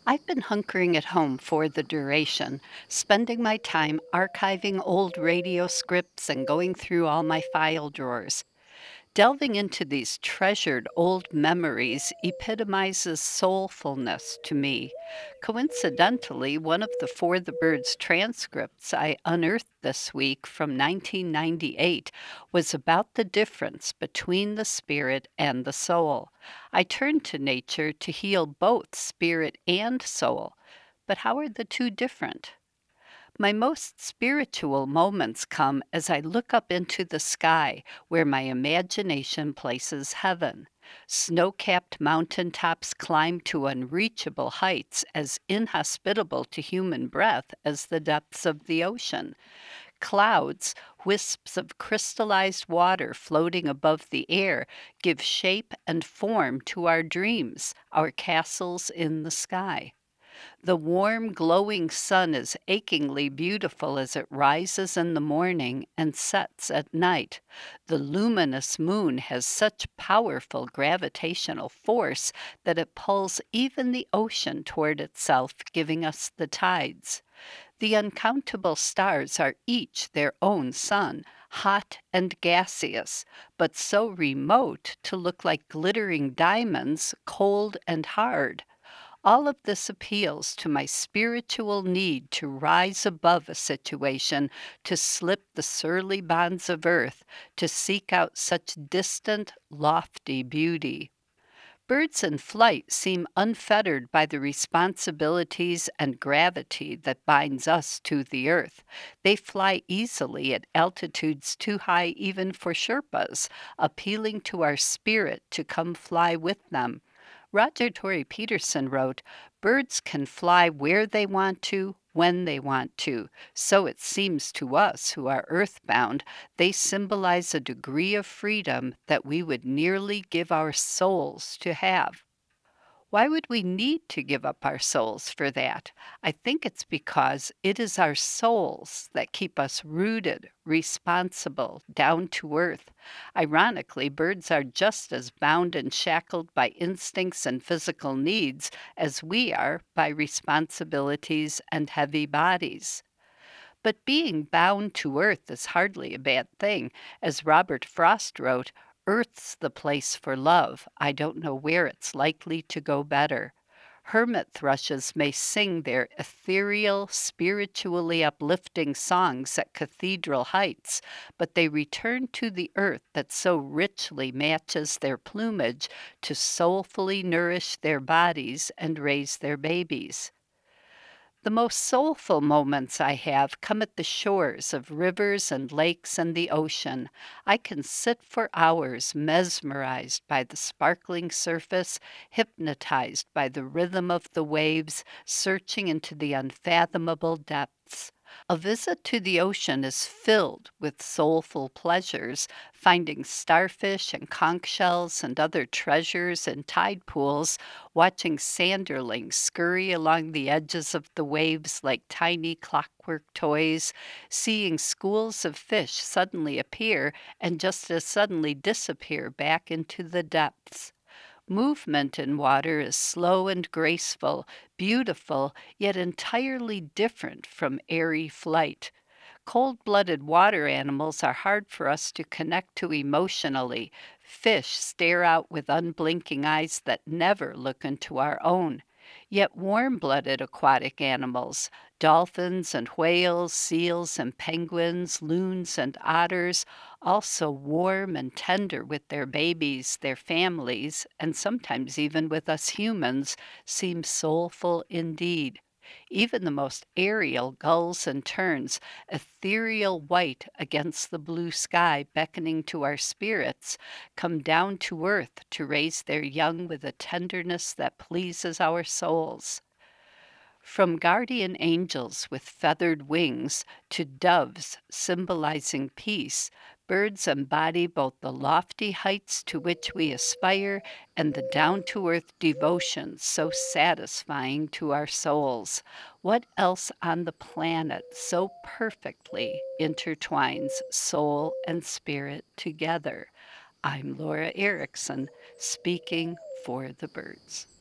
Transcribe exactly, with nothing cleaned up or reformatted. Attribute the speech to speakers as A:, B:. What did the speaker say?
A: I've been hunkering at home for the duration, spending my time archiving old radio scripts and going through all my file drawers. Delving into these treasured old memories epitomizes soulfulness to me. Coincidentally, one of the For the Birds transcripts I unearthed this week from nineteen ninety-eight was about the difference between the spirit and the soul. I turned to nature to heal both spirit and soul. But how are the two different? My most spiritual moments come as I look up into the sky where my imagination places heaven. Snow capped mountain tops climb to unreachable heights as inhospitable to human breath as the depths of the ocean. Clouds, wisps of crystallized water floating above the air, give shape and form to our dreams, our castles in the sky. The warm, glowing sun is achingly beautiful as it rises in the morning and sets at night. The luminous moon has such powerful gravitational force that it pulls even the ocean toward itself, giving us the tides. The uncountable stars are each their own sun, hot and gaseous, but so remote to look like glittering diamonds, cold and hard. All of this appeals to my spiritual need to rise above a situation, to slip the surly bonds of earth, to seek out such distant, lofty beauty. Birds in flight seem unfettered by the responsibilities and gravity that binds us to the earth. They fly easily at altitudes too high even for Sherpas, appealing to our spirit to come fly with them. Roger Tory Peterson wrote, "Birds can fly where they want to, when they want to. So it seems to us who are earthbound, they symbolize a degree of freedom that we would nearly give our souls to have." Why would we need to give up our souls for that? I think it's because it is our souls that keep us rooted, responsible, down to earth. Ironically, birds are just as bound and shackled by instincts and physical needs as we are by responsibilities and heavy bodies. But being bound to earth is hardly a bad thing. As Robert Frost wrote, "Earth's the place for love. I don't know where it's likely to go better." Hermit thrushes may sing their ethereal, spiritually uplifting songs at cathedral heights, but they return to the earth that so richly matches their plumage to soulfully nourish their bodies and raise their babies. The most soulful moments I have come at the shores of rivers and lakes and the ocean. I can sit for hours mesmerized by the sparkling surface, hypnotized by the rhythm of the waves, searching into the unfathomable depths. A visit to the ocean is filled with soulful pleasures, finding starfish and conch shells and other treasures in tide pools, watching sanderlings scurry along the edges of the waves like tiny clockwork toys, seeing schools of fish suddenly appear and just as suddenly disappear back into the depths. Movement in water is slow and graceful, beautiful, yet entirely different from airy flight. Cold blooded water animals are hard for us to connect to emotionally. Fish stare out with unblinking eyes that never look into our own. Yet warm blooded aquatic animals, dolphins and whales, seals and penguins, loons and otters, also warm and tender with their babies, their families, and sometimes even with us humans, seem soulful indeed. Even the most aerial gulls and terns, ethereal white against the blue sky beckoning to our spirits, come down to earth to raise their young with a tenderness that pleases our souls. From guardian angels with feathered wings to doves symbolizing peace, birds embody both the lofty heights to which we aspire and the down to earth devotion so satisfying to our souls. What else on the planet so perfectly intertwines soul and spirit together? I'm Laura Erickson, speaking for the birds.